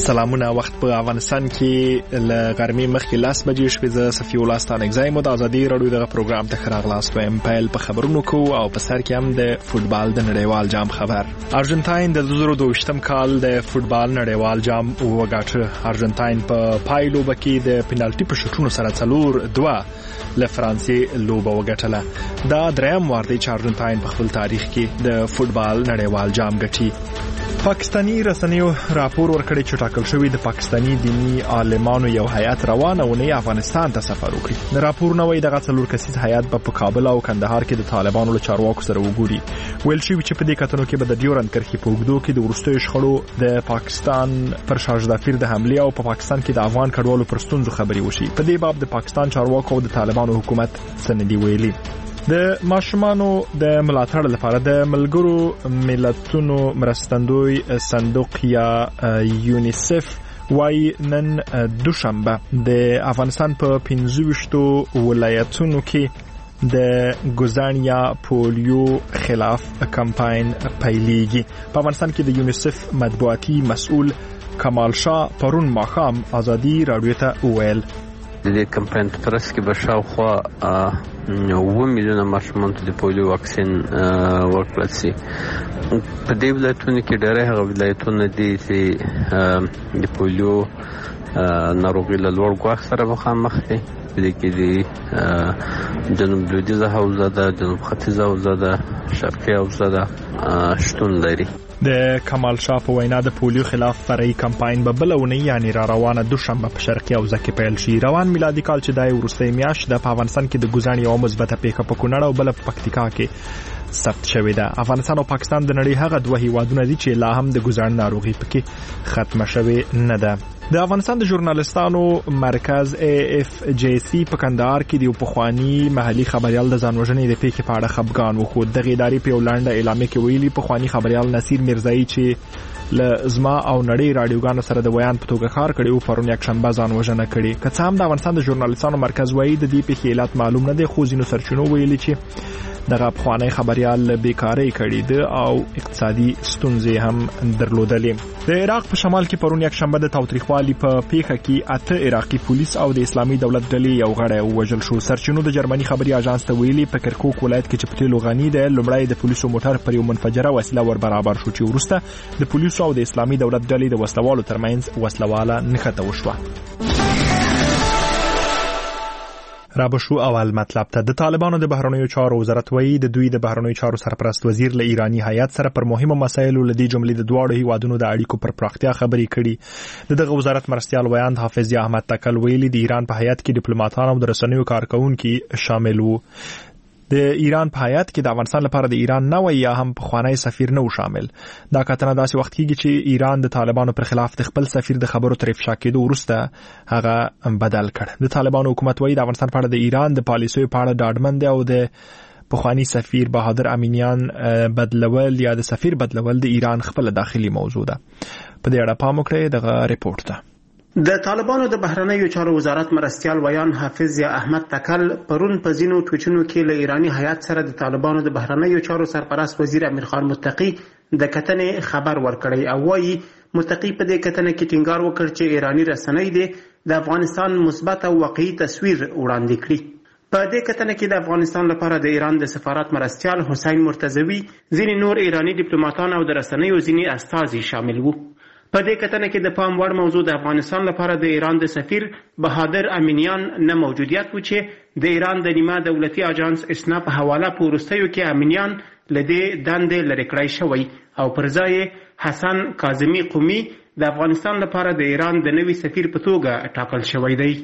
سلامونه. وخت په افغانستان کې ل غرمې مخکې 10 بجې شوې. زه صفي الله ستانګزی مو د ازادي رادیو دغه پروګرام ته راغلاست وایم. پیل په خبرونو کو او په سر کې هم د فوتبال د نړیوال جام خبر. ارجنټاین د 2022م کال د فوتبال نړیوال جام وګاټه. ارجنټاین په پایلو بکی د پنالټي په شوټونو سره 4-2 له فرانسې لوبه وګټله. دا دریم وار دی چې ارجنټاین په خپل تاریخ کې د فوتبال نړیوال جام ګټي. پاکستانی رسنیو راپور ورکړی چې ټاکل شوی د پاکستانی دینی عالمانو یو هیئت روانه ونی افغانستان ته سفر وکړي. د راپور نوې دغه څلور کسیز هیئت په کابل او کندهار کې د طالبانو له چارواکو سره وګوري. ویل شوی چې په دې کتنو کې به د ډیورند کرښې په اوږدو کې د وروستیو شخړو د پاکستان پر شاهزادافیر د حمله او په پاکستان کې د افغان کډوالو پر ستونزو خبري وشي. په دې باب د پاکستان چارواکو او د طالبانو حکومت سندې ویلي. د ماشومانو د ملاتړ لپاره د ملګرو ملتونو مرستندوی صندوق یا یونیسف وای نن دوشنبه د افغانستان په 15 ولایتونو کې د ګوزانیا پولیو خلاف کمپاین پیلېږي. په افغانستان کې د یونیسف مطبوعاتي مسؤل کمال شاه پرون ماښام ازادي رادیو ته وویل د دې کمپاین په ترڅ کې به شاوخوا 9 میلیونه ماشومان ته د پولیو واکسین ورکړل شي. په دې ولایتونو کې ډېر هغه ولایتونه دي چې د پولیو ناروغي له لوړ ګواښ سره مخامخ دي. دې کې د جنوب لویدیځه حوزه ده، جنوب ختیځه حوزه ده، شرقي حوزه ده شتون لري. د کمال شاه په وینا د پولیو خلاف فرعي کمپاین به بلونه یعنی را روانه دوشنبه په شرقي حوزه کې پیل شي. روان میلادي کال چې دای ورسته میاشت د افغانستان کې د ګوزان یو مثبته پیښه په کونړ او بل په پکتیکا کې ثبت شوې ده. افغانستان او پاکستان د نړۍ هغه دوه هیوادونه دي چې لا هم د ګوزان ناروغي پکې ختمه شوې نه ده. د افغانستان د ژورنالستانو مرکز AFJC په کندهار کې د پخوانی محلي خبريال د ځانوژنې د پیښې په اړه خبرګان وخو. د ادارې په وړاندې اعلامیه کې ویلي پخوانی خبريال نصیر مرزایی چې لزما او نړۍ رادیوګانو سره د بیان په توګه کار کړي او پرون یک شنبه ځانوژنه کړي. که څه هم د افغانستان د ژورنالستانو مرکز وایي د دې پیښې علت معلوم نه دی، خو ځینو سرچینو ویلي چې دغه پخوانی خبريال بیکاری کړي ده او اقتصادي ستونزې هم درلودلې. د عراق په شمال کې پرون یک شنبه د تاوتریخوالي په پیښه کې 8 عراقي پولیس او د اسلامي دولت ډلې یو غړی وژل شو. سرچینو د جرمني خبري اژانس ته ویلي په کرکوک ولایت کې چې په تیلو غني ده لومړی د پولیسو موټر پر یو منفجره وسیله ور برابر شو چې وروسته د پولیسو او د اسلامي دولت ډلې د وسلوالو ترمنځ وسلواله نښته وشوه. رابشو اول مطلب ته د طالبانو د بهرنیو چارو وزارت وایي د دوی د بهرنیو چارو سرپرست وزیر له ایرانی هیئت سره پر مهمو مسایلو لدی جملې د دواړو هیوادونو د اړیکو پر پراختیا خبرې کړي. دغه وزارت مرستيال ویاند حافظ احمد تکل ویلي د ایران په هیئت کې ډیپلوماټان او د رسنیو کارکونکو شامل وو. د ایران په هیئت کې د افغانستان لپاره د ایران نوې یا هم پخوانی سفیر نه شامل. دا کتنه داسې وخت کېږي چې ایران د طالبانو پر خلاف د خپل سفیر د خبرو تر افشا کېدو وروسته هغه بدل کړ. د طالبانو حکومت وایي د افغانستان په اړه د ایران د پالیسیو په اړه ډاډمن دی او د پخوانی سفیر بهادر امینیان بدلول یا د سفیر بدلول د ایران خپل داخلي موضوع ده. په دې اړه پام وکړئ دغه ریپورت ته. د طالبانو د بهرنیو چارو وزارت مرستيال ویان حافظ احمد تکل پرون په ځینو ټویټونو کې له ایرانی هیئت سره د طالبانو د بهرنیو چارو سرپرست وزیر امیر خان متقی د کتنې خبر ورکړی او وایي متقی په دې کتنه کې ټینګار وکړ چې ایرانی رسنۍ د افغانستان مثبت او واقعي تصویر وړاندې کړي. په دې کتنه کې د افغانستان لپاره د ایران د سفارت مرستيال حسین مرتضوی، ځینې نور ایرانی ډیپلوماټان او د رسنیو ځینې استازي شامل وو. په دې کتنه کې د پام وړ موضوع د افغانستان لپاره د ایران د سفیر بهادر امینیان نه موجودیت و چې د ایران د نیمه دولتي اژانس اسنا په حواله په وروستیو کې امینیان لدې دندې لرې کړی شوی او پر ځای حسن کاظمی قومي د افغانستان لپاره د ایران د نوي سفیر په توګه ټاکل شوی دی.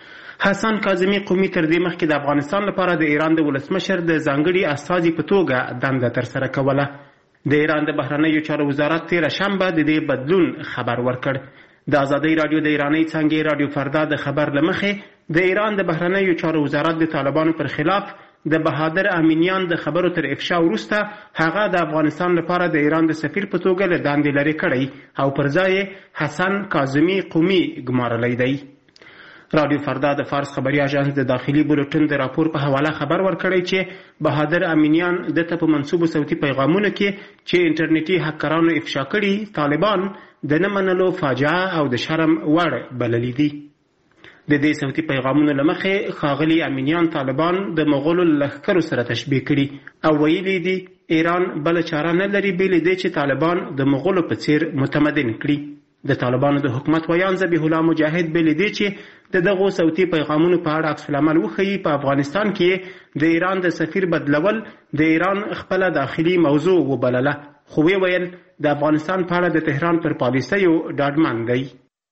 حسن کاظمی قومي تر دې مخکې د افغانستان لپاره د ایران د ولسمشر د ځانګړي استازي په توګه دنده ترسره کوله. د ایران د بهرنیو چارو وزارت تیر شنبه د دې بدلون خبر ورکړ. د ازادي رادیو د ایرانی څنګه رادیو فردا د خبر لمخې د ایران د بهرنیو چارو وزارت د طالبانو پر خلاف د بهادر امینیان د خبرو تر افشا وروسته هغه د افغانستان لپاره د ایران د سفیر په توګه له دندې لرې کړی او پر ځای حسن کاظمی قومي ګمارلی دی. رادیو فردا د فارس خبري اژانس د داخلي بولټن د راپور په حواله خبر ورکړی چې بهادر امینیان د ته په منسوبو صوتي پیغامونو کې چې انټرنیټي هکرانو افشا کړي طالبان د نه منلو فاجعه او د شرم وړ بللي دي. د دې صوتي پیغامونو له مخې ښاغلي امینیان طالبان د مغولو لښکرو سره تشبیه کړي او ویلي دي ایران بله چاره نه لري بې له دې چې طالبان د مغولو په څیر متمدن کړي. د طالبانو د حکومت ویان ذبیح الله مجاهد بې له دې چې د دغو صوتي پیغامونو په اړه عکس العمل وښیي په افغانستان کې د ایران د سفیر بدلول د ایران خپله داخلي موضوع وبلله، خو ویل د افغانستان په اړه د تهران پر پالیسیو ډاډمن دی.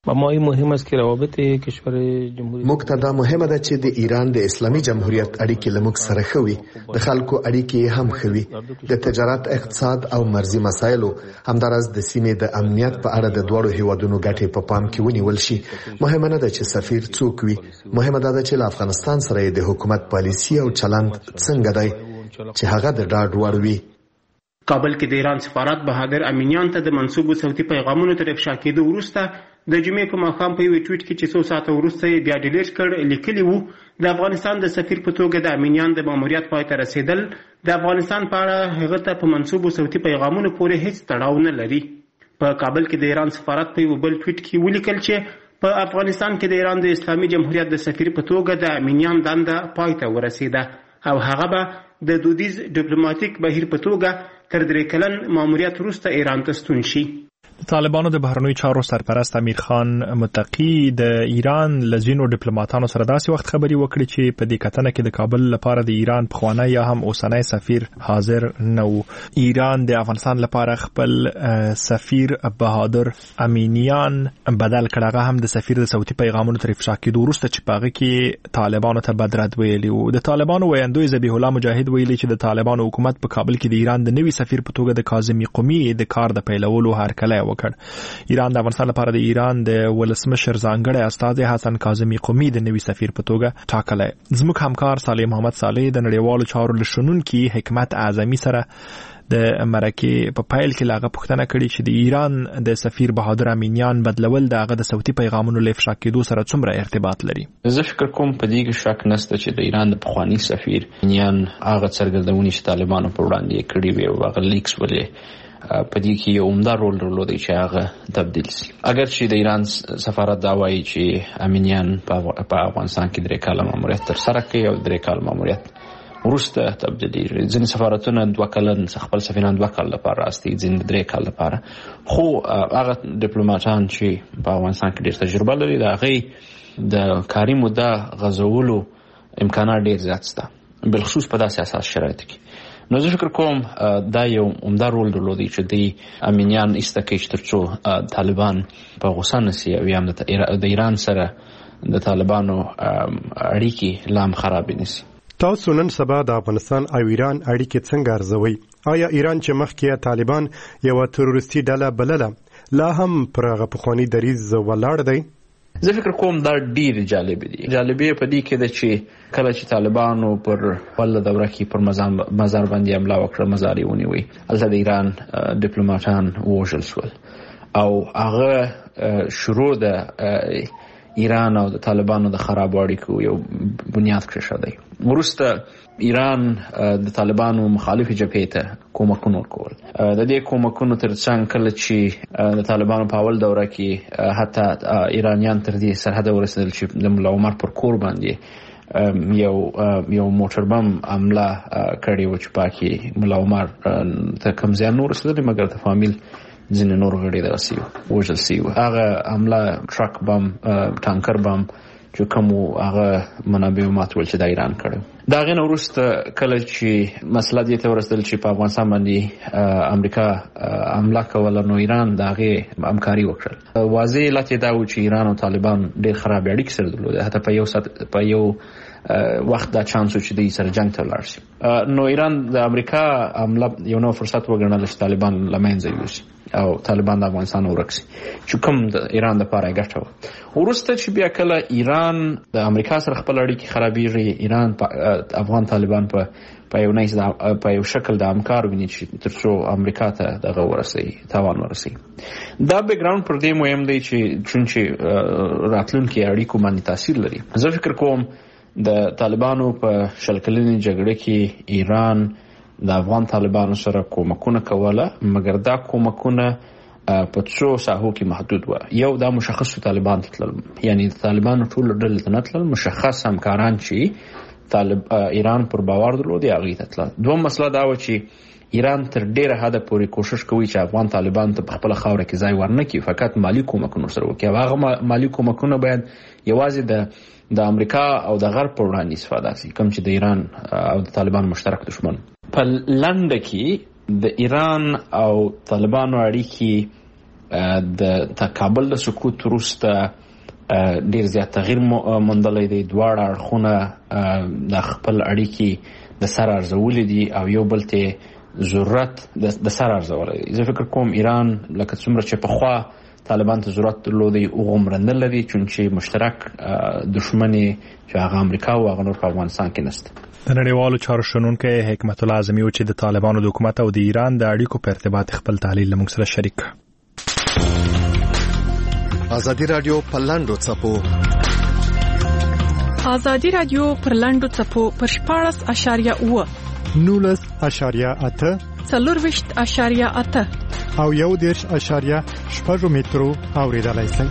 موږ ته دا مهمه ده چې د ایران د اسلامي جمهوریت اړیکې له موږ سره ښه وي، د خلکو اړیکې هم ښه وي، د تجارت، اقتصاد او مرزي مسایلو همداراز د سیمې د امنیت په اړه د دواړو هیوادونو ګټې په پام کې ونیول شي. مهمه نه ده چې سفیر څوک وي، مهمه ده چې له افغانستان سره د حکومت پالیسي او چلند څنګه دی چې هغه د ډاډ وړ وي. کابل کې د ایران سفارت بهادر امینیان ته د منسوبو صوتي پیغامونو تر افشا کېدو وروسته د جمعې په ماښام په یوه ټویټ کې چې څو ساعته وروسته یې بیا ډیلیټ کړ لیکلي وو د افغانستان د سفیر په توګه د امینیان د ماموریت پای ته رسېدل د افغانستان په اړه هغه ته په منسوبو صوتي پیغامونو پورې هیڅ تړاو نه لري. په کابل کې د ایران سفارت په یو بل ټویټ کې ولیکل چې په افغانستان کې د ایران د اسلامي جمهوریت د سفیر په توګه د امینیان دنده پای ته ورسېده او هغه به د دودیز ډیپلوماټیک بهیر په توګه تر 3 کلن ماموریت وروسته ایران ته ستون شي. طالبانو د بهرنیو چارو سرپرست امیر خان متقي د ایران له ځینو ډیپلوماټانو سره داسې وخت خبرې وکړې چې په دې کتنه کې د کابل لپاره د ایران پخوانی یا هم اوسنی سفیر حاضر نه و. ایران د افغانستان لپاره خپل سفیر بهادر امینیان بدل کړ، هغه هم د سفیر د صوتي پیغامونو تر افشا کېدو وروسته چې په هغه کې طالبانو ته بد رد ویلي و. د طالبانو ویاندوی ذبیح الله مجاهد ویلي چې د طالبانو حکومت په کابل کې د ایران د نوي سفیر په توګه د کاظمي قومي د کار د پیلولو هرکلی وکړ. ایران د افغانستان لپاره د ایران د ولسمشر ځانګړی استازی حسن کاظمي قومي د نوي سفیر په توګه ټاکلی. زموږ همکار صالح محمد صالح د نړیوالو چارو له شنونکي حکمت اعظمي سره د مرکې په پیل کې لاغه پوښتنه کړې چې د ایران د سفیر بهادر امینیان بدلول د هغه د صوتي پیغامونو له افشا کېدو سره څومره ارتباط لري. زه فکر کوم په دې کې شک نشته چې د ایران د پخوانی سفیر امینیان هغه څرګندونې چې طالبانو پر وړاندې کړې وي او هغه لیکس ولې په دې کې یو عمده رول درلودی چې هغه تبدیل شي. اگر چې د ایران سفارت دا وایي چې امینیان په افغانستان کې 3 کاله ماموریت تر سره کوي او 3 کاله ماموریت وروسته تبدیلیږي، ځینې سفارتونه 2 کلن خپل سفیران 2 کال لپاره راستي، ځینې 3 کال لپاره، خو هغه ډیپلوماټان چې په افغانستان کې ډېر تجربه لري د هغې د کاري موده غځولو امکانات ډېر زیات شته، بالخصوص په داسې اساس شرایطو کې. نو زه فکر کوم دا یو عمده رول درلودی چې د امینیان ایسته کوي تر څو طالبان په غوسه نشي او هم د ایران سره د طالبانو اړیکې لام خراب نشي. تاسو نن سبا د افغانستان او ایران اړیکې څنګه ارزوي؟ آیا ایران چې مخکې طالبان یو تروریستي ډله بلله لا هم پر هغه پخوانی دریځ ولاړ دی؟ زه فکر کوم دا ډیر جالب دي. جالبه په دې کې ده چې کله چې طالبانو پر ول دوره کې پر مزار باندې حمله وکړه، مزار یې ونیوی، هلته د ایران ډیپلوماټان ووژل شول او هغه شروع د ایران او د طالبانو د خراب اړیکو یو بنیاد کېښودی. وروسته ایران د طالبانو مخالفې جبهې ته کومکونه ورکول. د دې کومکونو ترڅنګ کله چې د طالبانو په اول دوره کې حتی ایرانیان تر دې سرحده ورسېدل چې د ملا عمر پر کور باندې یو موټر بم حمله کړې وه چې پاکې ملا عمر ته کم زیان نه ورسېدلی، مګر د فامیل ځینې نور غړي دغسې وژل سوي وو. هغه حمله ټرک بم، ټانکر بم چې کوم هغه منابع ماتول چې د ایران کړی. د هغې نه وروسته کله چې مسله دې ته ورسېدل چې په افغانستان باندې امریکا حمله کوله، نو ایران د هغې همکاري وکړل. واضح علت یې دا و چې ایران او طالبان ډېر خراب اړیکې سره درلودې، حتی په یو وخت دا چانس و چې دوی سره جنګ ته ولاړ شي. نو ایران د امریکا حمله یو نوی فرصت وګڼله چې طالبان له منځه یوسي او طالبان د افغانستان ورک شي، چې کوم د ایران دپاره یې ګټه وه. وروسته چې بیا کله ایران د امریکا سره خپل اړیکې خرابېږي، ایران افغان طالبان په یو شکل د همکار ویني چې تر څو امریکا ته دغه ورسوي، تاوان ورسوي. دا بیکګراوند پر دې مهم دی چې چونچې راتلونکي اړیکو باندې تاثیر لري. زه فکر کوم د طالبانو په 20 کلنې جګړه کې ایران د افغان طالبانو سره کومکونه کوله، مګر دا کومکونه په څو ساحو کې محدود و. یو دا مشخص طالبان تل، یعنی طالبان ټول ډلې ته نتل مشخص همکاران چې ایران پر باور درلود هغه ته تل. دوم مسله دا و چې ایران تر ډیره حد پورې کوشش کوي چې افغان طالبان ته په خپل خاور کې ځای ورنکړي، فقط مالی کومکونه سره وکړي. هغه مالی کومکونه باید یوازې د امریکا او د غرب پر وړاندې استفاده شي، کوم چې د ایران او د طالبان مشترک دشمن. په لنډه کې د ایران او طالبانو اړیکې د کابل د سقوط وروسته ډیر زیات تغییر موندلی دی. دواړه اړخونه د خپل اړیکې د سر ارزولې دي او یو بل ته ضرورت د سر ارزولی دی. زه فکر کوم ایران لکه څومره چې پخوا طالبان ته ضرورت درلودی هغومره نه لري، چون چې مشترک دشمن چې هغه امریکا او هغه نور په افغانستان کې نشته. د نړیوالو چارو شنونکی حکمت الله اعظمي چې د طالبانو د حکومت او د ایران د اړیکو په ارتباط خپل تحلیل موږ سره شریک. ازادي رادیو پر لاندو څپو ازادي رادیو پر لاندو څپو پر 14.8 19.8 24.8 او 1.8 مترو اوریدلای شئ.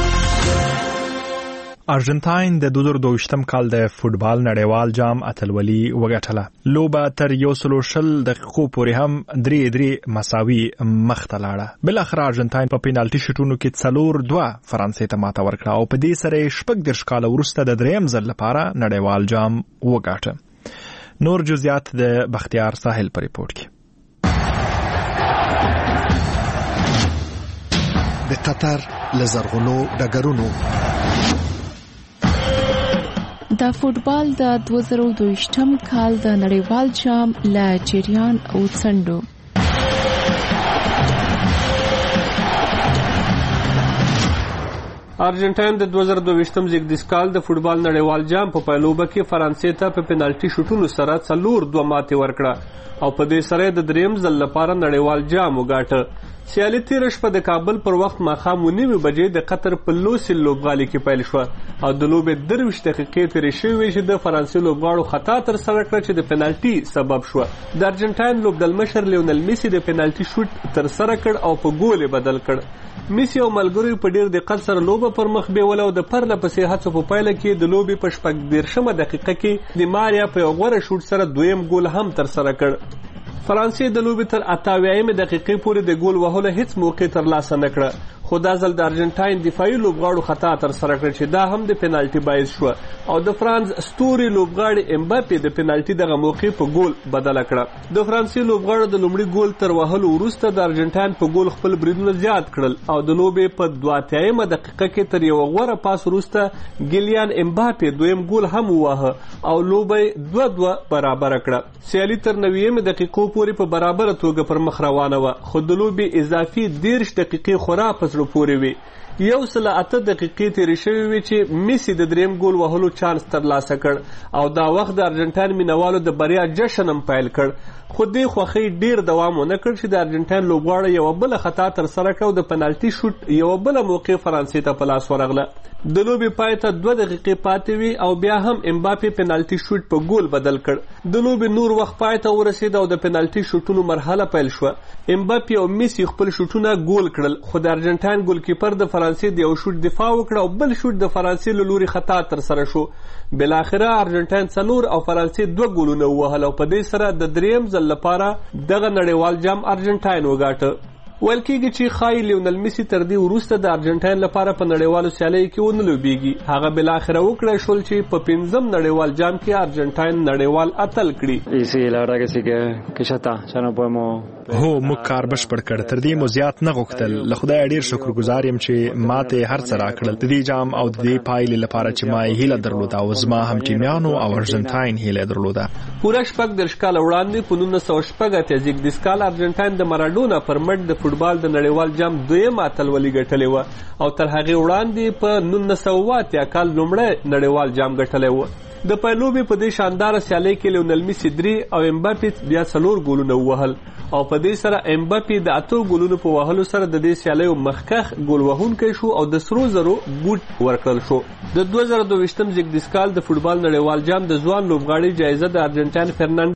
ارجنټاین د 2022م کال د فوتبال نړیوال جام اتلولي وګټله. لوبه تر 120 دقیقو پورې هم 3-3 مساوي مخته لاړه. بل اخر ارجنټاین په پینالټي شوټونو کې 4-2 فرانسې ته ماته ورکړه او په دې سره 14 کال وروسته د دریم ځل لپاره نړیوال جام وګاټه. نور جزئیات د بختیار ساحل پر ریپورت کې. د قطر لزرغونو ډګرونو د فوتبال د 2022م کال د نړیوال جام له جریان او څنډو ارجنټاین د 2022م زیږدیز کال د فوتبال نړیوال جام په پایلوبه کې فرانسې ته په پینالټي شوټونو سره 4-2 ماتې ورکړه او په دې سره د دریم ځل لپاره نړیوال جام وګاټه. سیالي تیره شپه د کابل پر وخت ماښام 9 بجې د قطر په لوسیل لوبغالي کې پیل شوه او د لوبې 23 دقیقې تیرې شوې چې د فرانسې لوبغاړو خطا ترسره کړه چې د پینالټي سبب شوه. د ارجنټاین لوبډلمشر لیونل میسي د پینالټي شوټ ترسره کړ او په ګول بدل کړ. میسي او ملګرو په ډیر دقت سره لوبه پر مخ بیوله او د پرله پسې هڅو په پایله کې د لوبې په 14 دقیقه کې د ماریا په غوړه شوټ سره دویم ګول هم ترسره کړ. فرانسې د لوبې تر 88 دقیقې پورې د ګول وهلو هیڅ موقع ترلاسه نه کړه، خو دا ځل د ارجنټاین دفاعي لوبغاړو خطا ترسره کړ چې دا هم د پینالټي باعث شوه او د فرانس ستوري لوبغاړي امباپي د پینالټي دغه موقع په ګول بدله کړه. د فرانسې لوبغاړو د لومړي ګول تر وهلو وروسته د ارجنټاین په ګول خپل بریدونه زیات کړل او د لوبې په 82 دقیقه کې تر یو غوره پاس وروسته ګیلیان امباپي دویم ګول هم وواهه او لوبې 2-2 برابر کړه. سیالي تر 90 دقیقو پورې په برابر توګه پر مخ روانه وه، خو د لوبې اضافي 13 دقیقې خورا په زړه پورې وي. 108 دقیقې تیرې شوې وي چې میسي د دریم ګول وهلو چانس ترلاسه کړ او دا وخت د ارجنټاین مینوالو د بریا جشن هم پیل کړ. خو دې خوښۍ ډیر دوام ونه کړ چې د ارجنټاین لوبغاړی یو بل خطا ترسره کړ او د پنالټي شوټ یو بل موقع فرانسې ته په لاس ورغله. د لوبې پای ته 2 دقیقې پاتې وي او بیا هم امباپي پنالټي شوټ په ګول بدل کړ. د لوبې نور وخت پای ته ورسید او د پنالټي شوټونو مرحله پیل شوه. امباپي او میسي خپل شوټونه ګول کړل، خو د ارجنټاین ګولکیپر د فرانسې د یو شوټ دفاع وکړه او بل شوټ د فرانسې له لوري خطا ترسره شو. بلاخره ارجنټاین 4 او فرانسې 2 ګولونه ووهل او په دې سره د دریم ځل لپاره دغه نړیوال جام ارجنټاین وګاټه. ویل کېږي چې ښایي لیونل میسي تر دې وروسته د ارجنټاین لپاره په نړیوالو سیالیو کې ونه لوبېږي. هغه بلاخره وکړی شول چې په 5م نړیوال جام کې ارجنټاین نړیوال اتل کړي. هو موږ کار بشپړ کړ، تر دې مو زیات نه غوښتل. له خدای ډیر شکرګزار یم چې ماته هر څه راکړل. د دې جام او د دې پایلې لپاره چې ما هیله درلوده او زما هم ټیمیانو او ارجنټاین هیله درلوده. پوره 14 کال وړاندې په 1980 زیږدیز کال ارجنټاین د مارادونا پر مټ د فوتبال د نړیوال جام دویم اتلولي ګټلې وه او تر هغې وړاندې په 1980 کال لومړی نړیوال جام ګټلی و. د پایلوبې په دې شانداره سیالۍ کې لیونل میسي 3 او امباپي بیا 4 ګولونه ووهل او په دې سره امباپي د 8 ګولونو په وهلو سره د دې سیالیو مخکښ ګول وهونکی شو او د سرو زرو بوټ ورکړل شو. د 2022م زیږدیز کال د فوتبال نړیوال جام د ځوان لوبغاړي جایزه د ارجنټاین فرناندو